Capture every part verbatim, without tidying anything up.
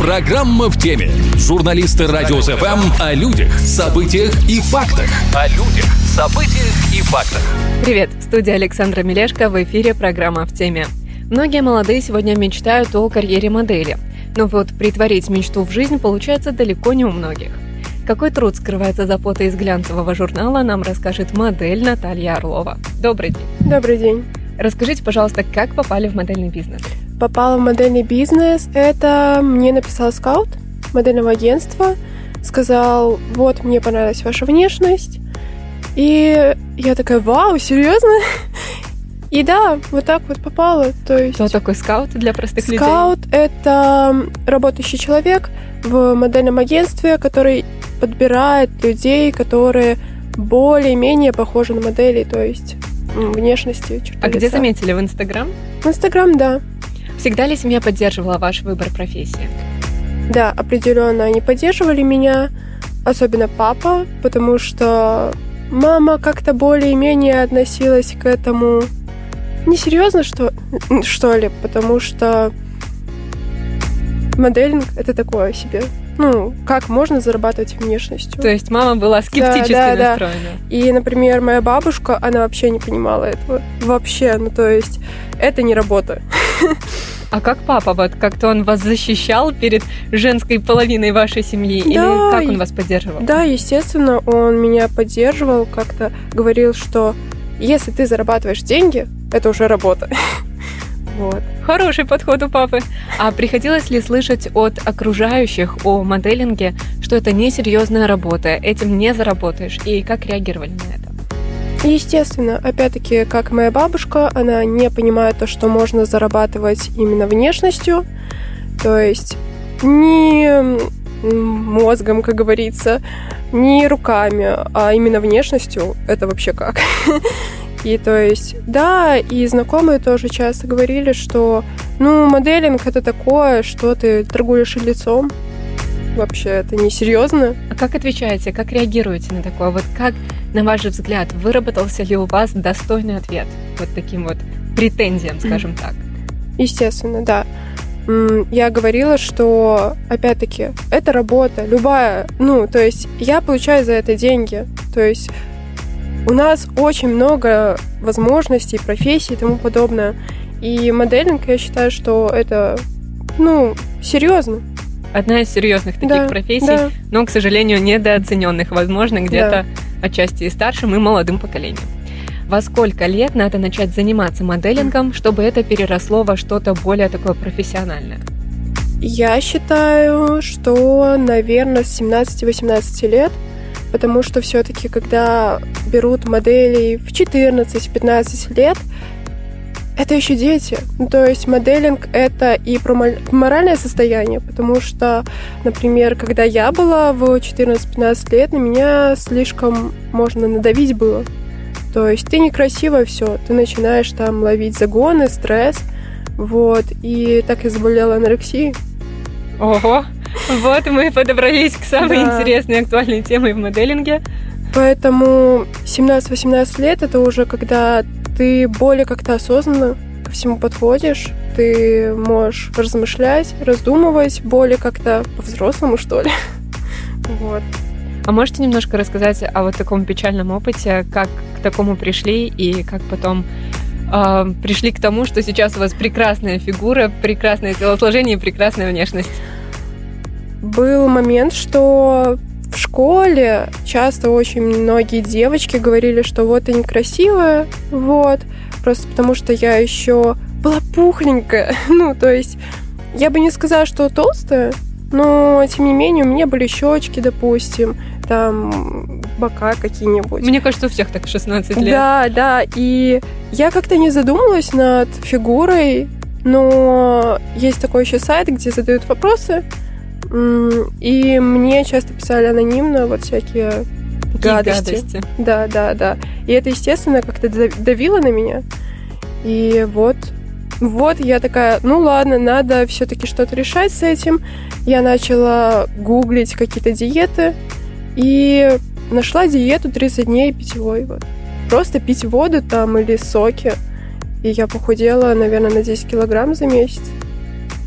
Программа «В теме». Журналисты Радио эф эм о людях, событиях и фактах. О людях, событиях и фактах. Привет, в студии Александра Мелешко, в эфире программа «В теме». Многие молодые сегодня мечтают о карьере модели. Но вот притворить мечту в жизнь получается далеко не у многих. Какой труд скрывается за фото из глянцевого журнала, нам расскажет модель Наталья Орлова. Добрый день. Добрый день. Расскажите, пожалуйста, как попали в модельный бизнес? Попала в модельный бизнес. Это мне написал скаут модельного агентства. Сказал, вот, мне понравилась ваша внешность. И я такая, вау, серьезно? И да, вот так вот попала. То есть... Кто такой скаут для простых людей? Скаут — это работающий человек в модельном агентстве, который подбирает людей, которые более-менее похожи на моделей, то есть внешности, черты А лица. где заметили? В Инстаграм? В Инстаграм, да. Всегда ли семья поддерживала ваш выбор профессии? Да, определенно они поддерживали меня, особенно папа, потому что мама как-то более-менее относилась к этому несерьезно, что, что ли, потому что моделинг — это такое себе. Ну, как можно зарабатывать внешностью? То есть мама была скептически да, да, настроена. Да. И, например, моя бабушка, она вообще не понимала этого. Вообще, ну то есть это не работа. А как папа? Вот как-то он вас защищал перед женской половиной вашей семьи? Да, или как он вас поддерживал? Да, естественно, он меня поддерживал, как-то говорил, что если ты зарабатываешь деньги, это уже работа. Вот. Хороший подход у папы. А приходилось ли слышать от окружающих о моделинге, что это несерьезная работа, этим не заработаешь? И как реагировали на это? Естественно. Опять-таки, как моя бабушка, она не понимает то, что можно зарабатывать именно внешностью. То есть не мозгом, как говорится, не руками, а именно внешностью. Это вообще как? И то есть, да, и знакомые тоже часто говорили, что, ну, моделинг — это такое, что ты торгуешь лицом. Вообще, это несерьезно. А как отвечаете, как реагируете на такое? Вот как, на ваш взгляд, выработался ли у вас достойный ответ вот таким вот претензиям, скажем так? Естественно, да. Я говорила, что, опять-таки, это работа, любая, ну, то есть я получаю за это деньги, то есть у нас очень много возможностей, профессий и тому подобное. И моделинг, я считаю, что это, ну, серьезно. Одна из серьезных таких да, профессий, да. но, к сожалению, недооцененных, возможно, где-то да. отчасти и старшим, и молодым поколением. Во сколько лет надо начать заниматься моделингом, чтобы это переросло во что-то более такое профессиональное? Я считаю, что, наверное, с семнадцати-восемнадцати лет, потому что все-таки, когда берут моделей в четырнадцать-пятнадцать лет, это еще дети. Ну, то есть моделинг — это и про моральное состояние, потому что, например, когда я была в четырнадцать-пятнадцать лет, на меня слишком можно надавить было. То есть ты некрасивая, все, ты начинаешь там ловить загоны, стресс, вот, и так я заболела анорексией. Ого! Вот мы подобрались к самой да. интересной и актуальной теме в моделинге. Поэтому семнадцать-восемнадцать лет — это уже когда ты более как-то осознанно ко всему подходишь, ты можешь размышлять, раздумывать более как-то по-взрослому, что ли. Вот. А можете немножко рассказать о вот таком печальном опыте, как к такому пришли и как потом э, пришли к тому, что сейчас у вас прекрасная фигура, прекрасное телосложение и прекрасная внешность? Был момент, что в школе часто очень многие девочки говорили, что вот ты некрасивая, вот, просто потому что я еще была пухленькая. Ну, то есть, я бы не сказала, что толстая, но, тем не менее, у меня были щечки, допустим, там, бока какие-нибудь. Мне кажется, у всех так шестнадцать лет. Да, да, и я как-то не задумалась над фигурой, но есть такой еще сайт, где задают вопросы, и мне часто писали анонимно вот всякие гадости. гадости. Да, да, да. И это, естественно, как-то давило на меня. И вот, вот я такая, ну ладно, надо все-таки что-то решать с этим. Я начала гуглить какие-то диеты и нашла диету тридцать дней питьевой. Вот. Просто пить воду там или соки. И я похудела, наверное, на десять килограмм за месяц.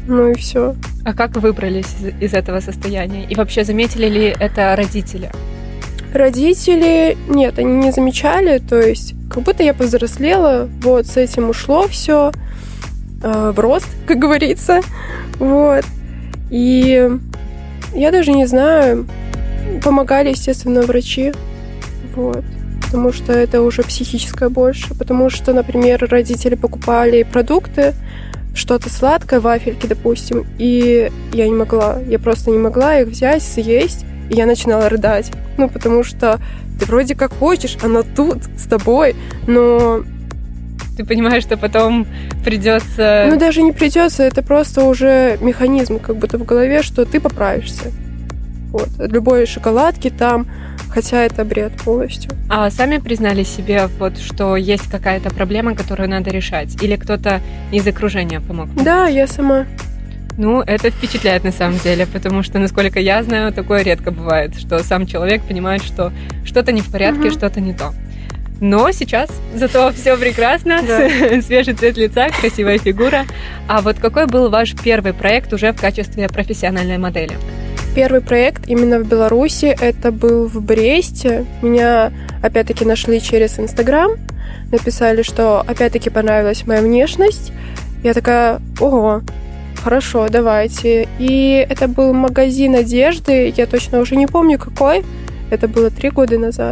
Ну и все. А как выбрались из, из этого состояния? И вообще заметили ли это родители? Родители, нет, они не замечали, то есть как будто я повзрослела, вот, с этим ушло все э, в рост, как говорится, вот. И я даже не знаю, помогали, естественно, врачи, вот, потому что это уже психическое больше, потому что, например, родители покупали продукты, что-то сладкое, вафельки, допустим, и я не могла, я просто не могла их взять, съесть, и я начинала рыдать. Ну, потому что ты вроде как хочешь, она тут, с тобой, но... Ты понимаешь, что потом придется... Ну, даже не придется, это просто уже механизм как будто в голове, что ты поправишься. Вот. От любой шоколадки там, хотя это бред полностью. А сами признали себе, вот, что есть какая-то проблема, которую надо решать? Или кто-то из окружения помог? Да, я сама. Ну, это впечатляет на самом деле, потому что, насколько я знаю, такое редко бывает, что сам человек понимает, что что-то не в порядке, угу. что-то не то. Но сейчас зато все прекрасно, да. Свежий цвет лица, красивая фигура. А вот какой был ваш первый проект уже в качестве профессиональной модели? Первый проект именно в Беларуси, это был в Бресте. Меня опять-таки нашли через Инстаграм, написали, что опять-таки понравилась моя внешность. Я такая, ого, хорошо, давайте. И это был магазин одежды, я точно уже не помню какой, это было три года назад.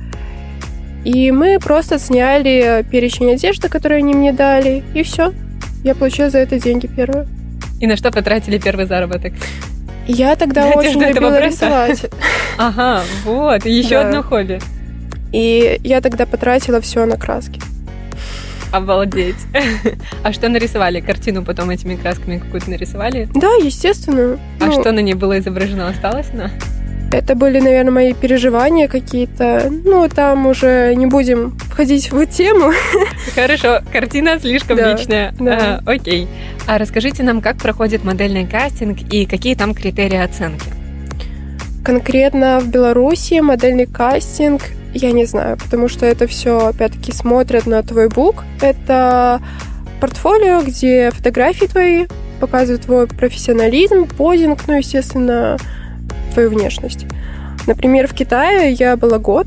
И мы просто сняли перечень одежды, который они мне дали, и все. Я получила за это деньги первые. И на что потратили первый заработок? Я тогда Для очень любила рисовать. Ага, вот, еще да. одно хобби. И я тогда потратила все на краски. Обалдеть. А что нарисовали? Картину потом этими красками какую-то нарисовали? Да, естественно. А ну, что на ней было изображено? Осталось она? Это были, наверное, мои переживания какие-то. Ну, там уже не будем входить в тему. Хорошо, картина слишком да, личная. Да. А, окей. А расскажите нам, как проходит модельный кастинг и какие там критерии оценки? Конкретно в Беларуси модельный кастинг, я не знаю, потому что это все, опять-таки, смотрят на твой бук. Это портфолио, где фотографии твои показывают твой профессионализм, позинг, ну, естественно, твою внешность. Например, в Китае я была год,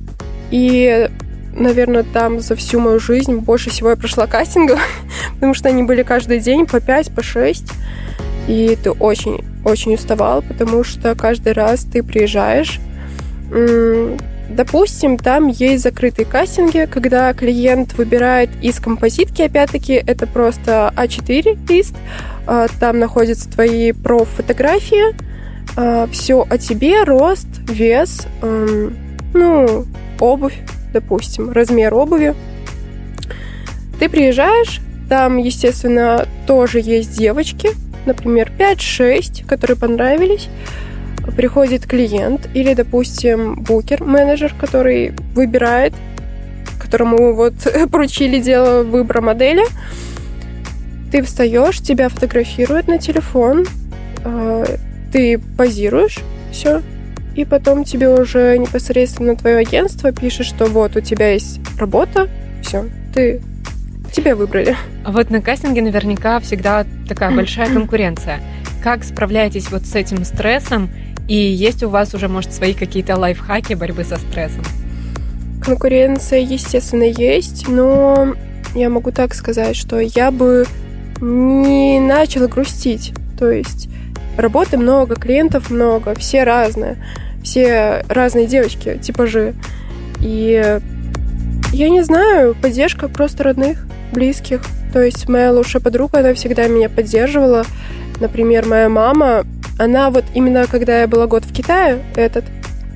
и, наверное, там за всю мою жизнь больше всего я прошла кастингов, потому что они были каждый день по пять, по шесть, и ты очень-очень уставал, потому что каждый раз ты приезжаешь. Допустим, там есть закрытые кастинги, когда клиент выбирает из композитки, опять-таки, это просто а четыре лист, там находятся твои проф-фотографии, все о тебе, рост, вес, ну, обувь, допустим, размер обуви. Ты приезжаешь, там, естественно, тоже есть девочки, например, пять-шесть, которые понравились. Приходит клиент или, допустим, букер, менеджер, который выбирает, которому вот поручили дело выбора модели. Ты встаешь, тебя фотографируют на телефон, ты позируешь, все, и потом тебе уже непосредственно твое агентство пишет, что вот у тебя есть работа, все, ты тебя выбрали. А вот на кастинге наверняка всегда такая большая конкуренция. Как справляетесь вот с этим стрессом? И есть у вас уже, может, свои какие-то лайфхаки борьбы со стрессом? Конкуренция, естественно, есть, но я могу так сказать, что я бы не начала грустить. То есть работы много, клиентов много, все разные, все разные девочки, типажи. И я не знаю, поддержка просто родных, близких. То есть моя лучшая подруга, она всегда меня поддерживала. Например, моя мама, она вот именно когда я была год в Китае, этот,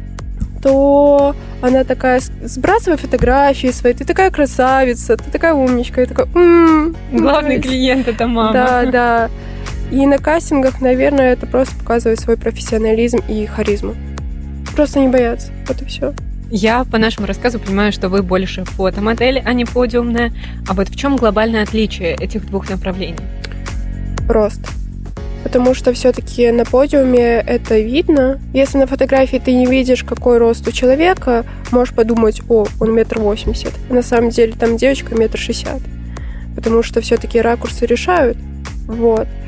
то она такая, сбрасывай фотографии свои, ты такая красавица, ты такая умничка. Я такая, м-м, главный ну, клиент — это мама. Да, да. И на кастингах, наверное, это просто показывает свой профессионализм и харизму. Просто не бояться, вот и все. Я по нашему рассказу понимаю, что вы больше фотомодель, а не подиумная. А вот в чем глобальное отличие этих двух направлений? Рост. Потому что все-таки на подиуме это видно. Если на фотографии ты не видишь, какой рост у человека, можешь подумать, о, он метр восемьдесят. На самом деле там девочка метр шестьдесят. Потому что все-таки ракурсы решают. Вот.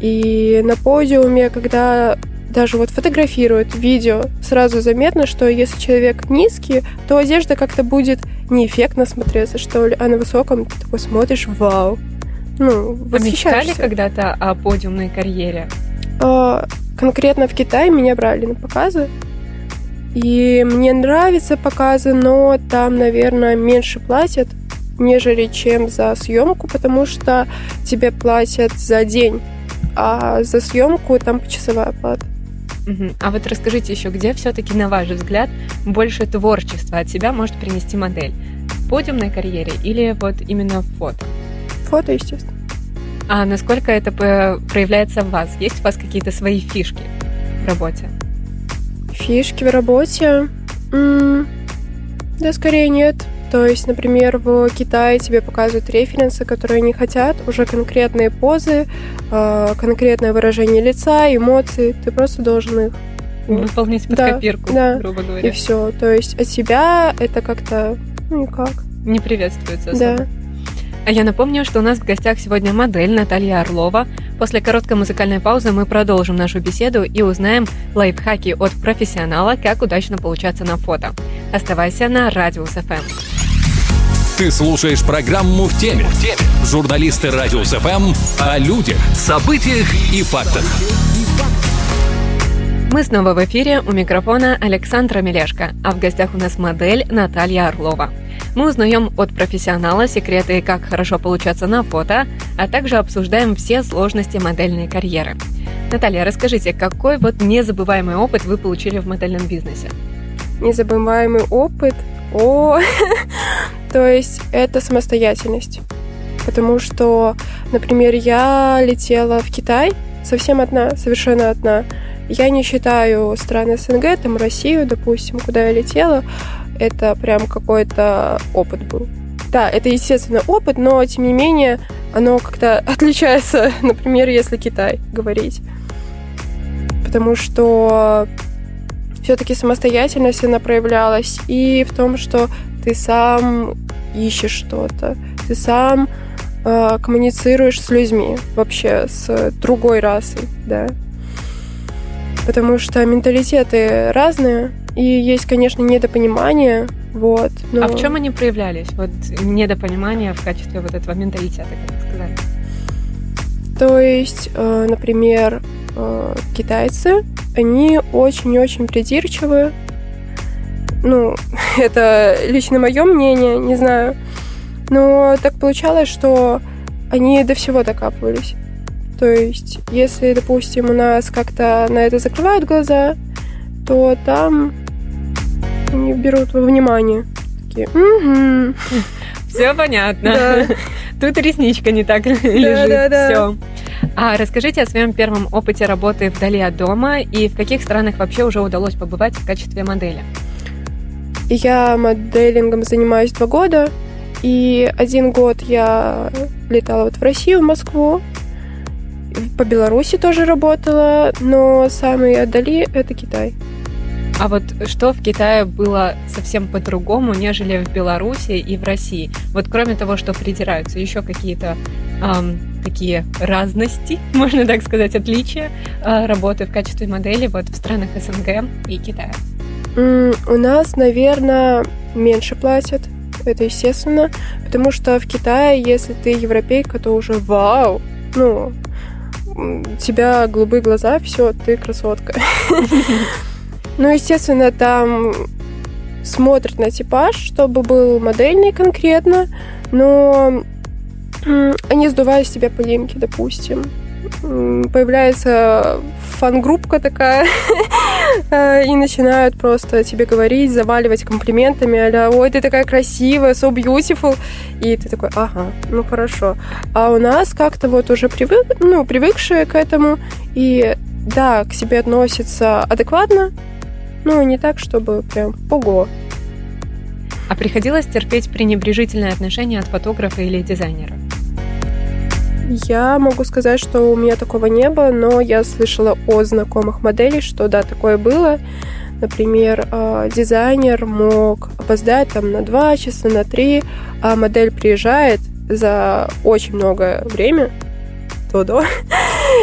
И на подиуме, когда даже вот фотографируют видео, сразу заметно, что если человек низкий, то одежда как-то будет неэффектно смотреться, что ли, а на высоком ты такой смотришь, вау. Ну, восхищаешься. А мечтали когда-то о подиумной карьере? А, конкретно в Китае меня брали на показы. И мне нравятся показы, но там, наверное, меньше платят, нежели чем за съемку, потому что тебе платят за день, а за съемку там почасовая плата. Угу. А вот расскажите еще, где все-таки, на ваш взгляд, больше творчества от себя может принести модель? В подиумной карьере или вот именно в фото? Фото, естественно. А насколько это проявляется в вас? Есть у вас какие-то свои фишки в работе? Фишки в работе? М-м- да, скорее нет. То есть, например, в Китае тебе показывают референсы, которые они хотят, уже конкретные позы, э- конкретное выражение лица, эмоции. Ты просто должен их выполнить под да, копирку, да, грубо говоря. И все. То есть от себя это как-то, ну никак. Не приветствуется особо. Да. А я напомню, что у нас в гостях сегодня модель Наталья Орлова. После короткой музыкальной паузы мы продолжим нашу беседу и узнаем лайфхаки от профессионала, как удачно получаться на фото. Оставайся на Радиус эф эм. Ты слушаешь программу «В теме». В теме. Журналисты Радиус эф эм о людях, событиях и фактах. Мы снова в эфире, у микрофона Александра Мелешко, а в гостях у нас модель Наталья Орлова. Мы узнаем от профессионала секреты, как хорошо получаться на фото, а также обсуждаем все сложности модельной карьеры. Наталья, расскажите, какой вот незабываемый опыт вы получили в модельном бизнесе? Незабываемый опыт? О, то есть это самостоятельность. Потому что, например, я летела в Китай совсем одна, совершенно одна. Я не считаю страны СНГ, там Россию, допустим, куда я летела, это прям какой-то опыт был. Да, это, естественно, опыт, но, тем не менее, оно как-то отличается, например, если Китай говорить. Потому что все-таки самостоятельность, она проявлялась и в том, что ты сам ищешь что-то, ты сам э, коммуницируешь с людьми, вообще с другой расой, да. Потому что менталитеты разные, и есть, конечно, недопонимание, вот. Но... А в чем они проявлялись? Вот недопонимание в качестве вот этого менталитета, как вы сказали? То есть, э, например, э, китайцы, они очень-очень придирчивы. Ну, это лично мое мнение, не знаю. Но так получалось, что они до всего докапывались. То есть, если, допустим, у нас как-то на это закрывают глаза, то там они берут во внимание. Такие, угу. Все понятно. Да. Тут ресничка не так да, лежит. Да, да. Все. А расскажите о своем первом опыте работы вдали от дома и в каких странах вообще уже удалось побывать в качестве модели? Я моделингом занимаюсь два года, и один год я летала вот в Россию, в Москву, по Беларуси тоже работала, но самый отдали — это Китай. А вот что в Китае было совсем по-другому, нежели в Беларуси и в России? Вот кроме того, что придираются, еще какие-то эм, такие разности, можно так сказать, отличия э, работы в качестве модели вот в странах СНГ и Китая? Mm, у нас, наверное, меньше платят, это естественно, потому что в Китае, если ты европейка, то уже вау, ну, у тебя голубые глаза, все, ты красотка. Ну, естественно, там смотрят на типаж, чтобы был модельный конкретно, но они сдувают с тебя пылинки, допустим. Появляется фан-группка такая, и начинают просто тебе говорить, заваливать комплиментами, а-ля, ой, ты такая красивая, so beautiful, и ты такой, ага, ну хорошо. А у нас как-то вот уже привык, ну, привыкшие к этому, и да, к себе относятся адекватно, ну, не так, чтобы прям ого. А приходилось терпеть пренебрежительное отношение от фотографа или дизайнера? Я могу сказать, что у меня такого не было, но я слышала от знакомых моделей, что да, такое было. Например, дизайнер мог опоздать там на два часа, на три, а модель приезжает за очень многое время, то-до,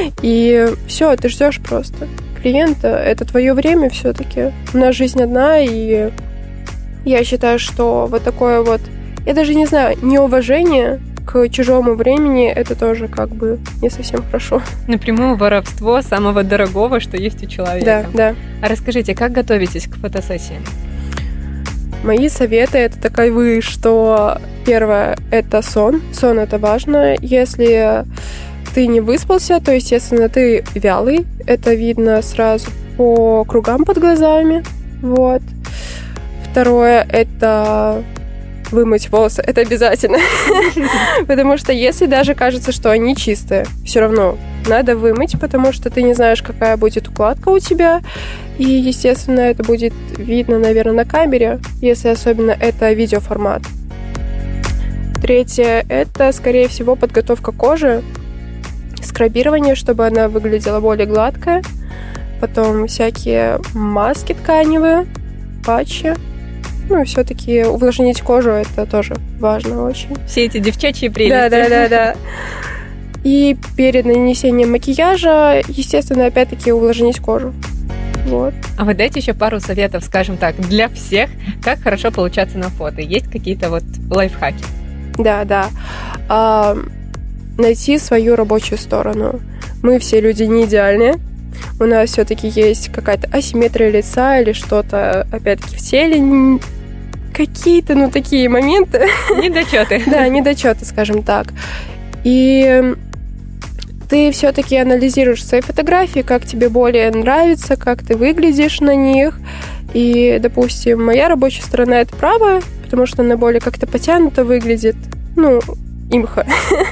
И все, ты ждешь просто клиента. Это твое время все-таки. У нас жизнь одна, и я считаю, что вот такое вот, я даже не знаю, неуважение к чужому времени, это тоже как бы не совсем хорошо. Напрямую воровство самого дорогого, что есть у человека. Да, да. А расскажите, как готовитесь к фотосессиям? Мои советы это таковы, что первое это сон. Сон это важно. Если ты не выспался, то, естественно, ты вялый. Это видно сразу по кругам под глазами. Вот. Второе это вымыть волосы. Это обязательно. Потому что если даже кажется, что они чистые, все равно надо вымыть, потому что ты не знаешь, какая будет укладка у тебя. И, естественно, это будет видно, наверное, на камере, если особенно это видеоформат. Третье – это, скорее всего, подготовка кожи, скрабирование, чтобы она выглядела более гладкая. Потом всякие маски тканевые, патчи. Ну, все-таки увлажнить кожу – это тоже важно очень. Все эти девчачьи прелести. Да-да-да. И перед нанесением макияжа, естественно, опять-таки увлажнить кожу. Вот. А вы дайте еще пару советов, скажем так, для всех, как хорошо получаться на фото. Есть какие-то вот лайфхаки? Да, да. А, найти свою рабочую сторону. Мы все люди не идеальные. У нас все-таки есть какая-то асимметрия лица или что-то, опять-таки, в теле. Какие-то, ну, такие моменты. Недочеты. Да, недочеты, скажем так. И ты все-таки анализируешь свои фотографии, как тебе более нравится, как ты выглядишь на них. И, допустим, моя рабочая сторона — это правая, потому что она более как-то потянуто выглядит. Ну, имха.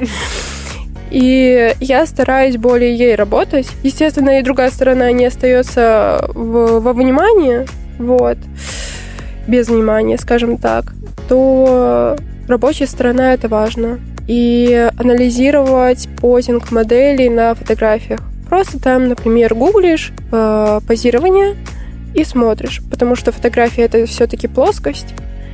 И я стараюсь более ей работать. Естественно, и другая сторона не остается в, во внимании, вот, без внимания, скажем так, то рабочая сторона — это важно. И анализировать позинг моделей на фотографиях. Просто там, например, гуглишь э, позирование и смотришь, потому что фотография — это все-таки плоскость,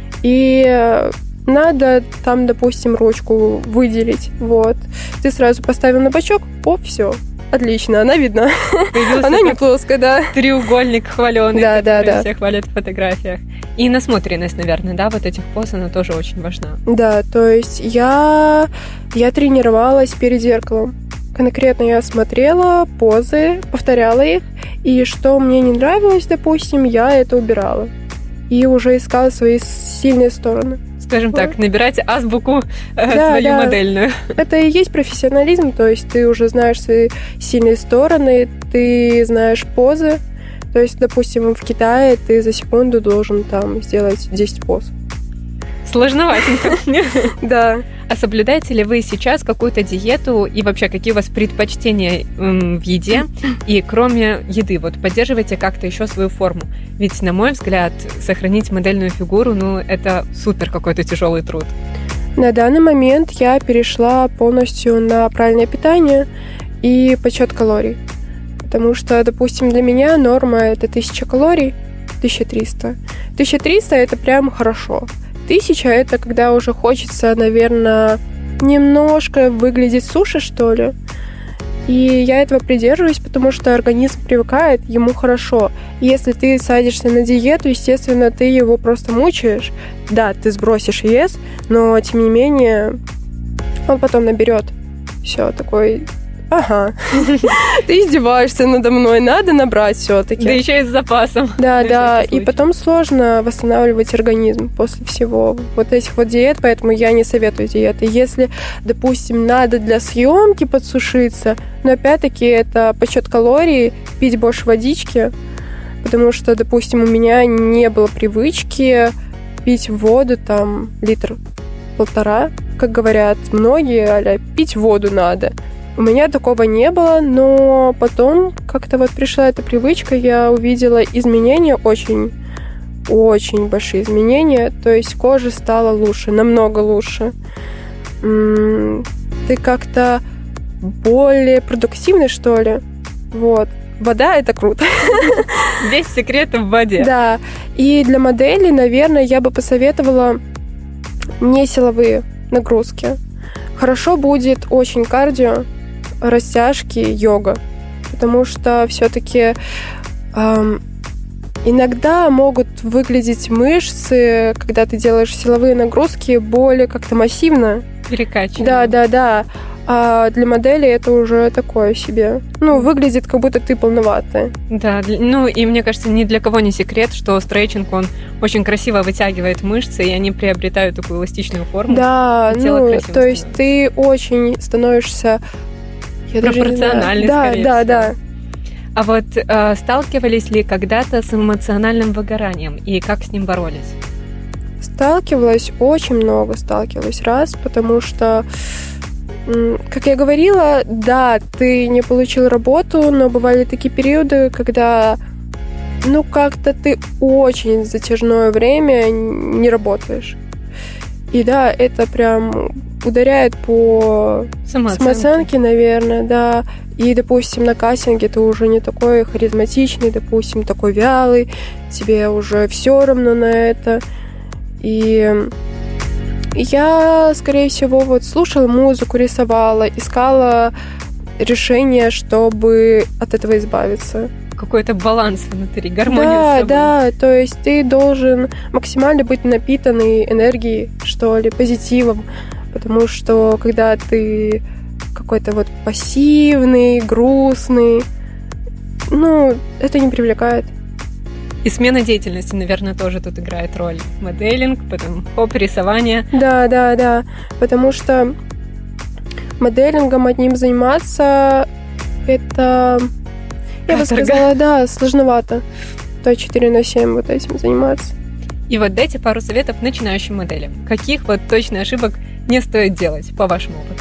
и надо там, допустим, ручку выделить. Вот. Ты сразу поставил на бочок, о, все, отлично, она видна. Она не плоская, да. Треугольник хваленый, да, да, который да. все хвалят в фотографиях. И насмотренность, наверное, да, вот этих поз, она тоже очень важна. Да, то есть я, я тренировалась перед зеркалом. Конкретно я смотрела позы, повторяла их, и что мне не нравилось, допустим, я это убирала. И уже искала свои сильные стороны. Скажем вот. Так, набирать азбуку да, свою да. модельную. Это и есть профессионализм, то есть ты уже знаешь свои сильные стороны, ты знаешь позы. То есть, допустим, в Китае ты за секунду должен там сделать десять поз. Сложноватенько. Да. А соблюдаете ли вы сейчас какую-то диету и вообще какие у вас предпочтения в еде? И кроме еды, вот поддерживаете как-то еще свою форму? Ведь, на мой взгляд, сохранить модельную фигуру, ну, это супер какой-то тяжелый труд. На данный момент я перешла полностью на правильное питание и подсчет калорий. Потому что, допустим, для меня норма – это тысяча калорий, тысяча триста. тысяча триста – это прям хорошо. Тысяча – это когда уже хочется, наверное, немножко выглядеть суше, что ли. И я этого придерживаюсь, потому что организм привыкает, ему хорошо. Если ты садишься на диету, естественно, ты его просто мучаешь. Да, ты сбросишь вес, но, тем не менее, он потом наберет. Все, такой... Ага, ты издеваешься надо мной, надо набрать все-таки. Да еще и с запасом. Да, да, и потом сложно восстанавливать организм после всего вот этих вот диет, поэтому я не советую диеты. Если, допустим, надо для съемки подсушиться, но опять-таки это подсчет калорий, пить больше водички, потому что, допустим, у меня не было привычки пить воду там литр полтора, как говорят многие, а-ля пить воду надо. У меня такого не было, но потом как-то вот пришла эта привычка, я увидела изменения, очень, очень большие изменения, то есть кожа стала лучше, намного лучше. Ты как-то более продуктивный, что ли, вот. Вода – это круто. Весь секрет в воде. Да, и для модели, наверное, я бы посоветовала не силовые нагрузки. Хорошо будет очень кардио, растяжки, йога. Потому что все-таки эм, иногда могут выглядеть мышцы, когда ты делаешь силовые нагрузки, более как-то массивно. Перекачивание. Да, да, да. А для модели это уже такое себе. Ну, выглядит, как будто ты полноватая. Да, ну и мне кажется, ни для кого не секрет, что стретчинг, он очень красиво вытягивает мышцы, и они приобретают такую эластичную форму. Да, ну, то есть ты очень становишься... Пропорциональный, да, скорее да, всего. да. А вот э, сталкивались ли когда-то с эмоциональным выгоранием, и как с ним боролись? Сталкивалась, очень много сталкивалась раз, потому что, как я говорила, да, ты не получил работу, но бывали такие периоды, когда, ну, как-то ты очень затяжное время не работаешь. И да, это прям ударяет по самооценке, самооценке, наверное, да. И, допустим, на кастинге ты уже не такой харизматичный, допустим, такой вялый, тебе уже все равно на это. И я, скорее всего, вот слушала музыку, рисовала, искала решение, чтобы от этого избавиться. Какой-то баланс внутри, гармония да, с собой. Да, то есть ты должен максимально быть напитанный энергией, что ли, позитивом, потому что когда ты какой-то вот пассивный, грустный, ну, это не привлекает. И смена деятельности, наверное, тоже тут играет роль. Моделинг, потом хоп, рисование. Да, да, да, потому что моделингом одним заниматься, это... Я бы сказала, да, сложновато. То четыре на семь вот этим заниматься. И вот дайте пару советов начинающим моделям. Каких вот точно ошибок не стоит делать, по вашему опыту?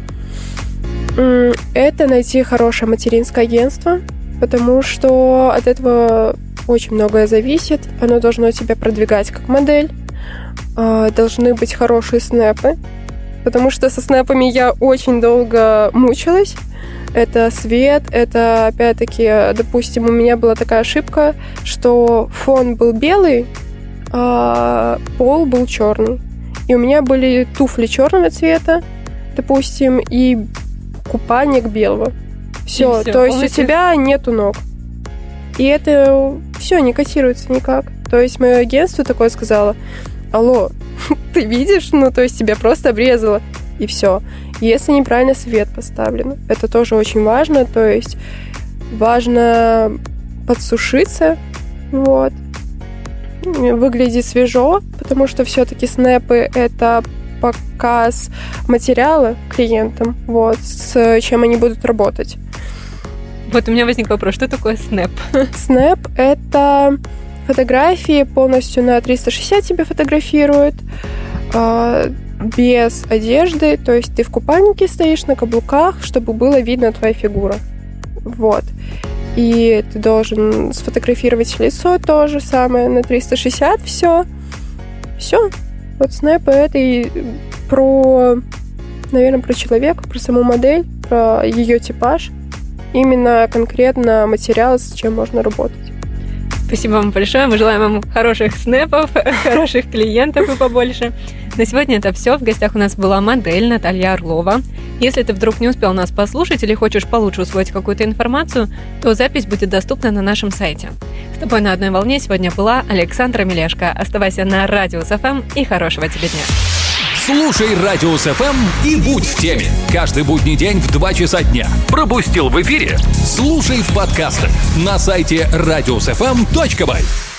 Это найти хорошее материнское агентство, потому что от этого очень многое зависит. Оно должно тебя продвигать как модель. Должны быть хорошие снэпы, потому что со снэпами я очень долго мучилась. Это свет, это, опять-таки, допустим, у меня была такая ошибка, что фон был белый, а пол был черный. И у меня были туфли черного цвета, допустим, и купальник белого. Все, все, то есть полностью... у тебя нету ног. И это все не котируется никак. То есть мое агентство такое сказало: алло, ты видишь? Ну, то есть тебя просто обрезало. И все. Если неправильно свет поставлен, это тоже очень важно. То есть важно подсушиться, вот, выглядеть свежо, потому что все-таки снэпы — это показ материала клиентам, вот, с чем они будут работать. Вот у меня возник вопрос, что такое снэп? Снэп — это фотографии полностью на триста шестьдесят тебя фотографируют, без одежды, то есть ты в купальнике стоишь на каблуках, чтобы было видно твоя фигура. Вот. И ты должен сфотографировать лицо то же самое на триста шестьдесят, все. Все. Вот снэпы — это и про, наверное, про человека, про саму модель, про ее типаж. Именно конкретно материал, с чем можно работать. Спасибо вам большое. Мы желаем вам хороших снэпов, хороших клиентов и побольше. На сегодня это все. В гостях у нас была модель Наталья Орлова. Если ты вдруг не успел нас послушать или хочешь получше усвоить какую-то информацию, то запись будет доступна на нашем сайте. С тобой на одной волне сегодня была Александра Мелешко. Оставайся на Радиус эф эм и хорошего тебе дня. Слушай Радиус эф эм и будь в теме. Каждый будний день в два часа дня. Пропустил в эфире? Слушай в подкастах на сайте радиус эф эм точка бай.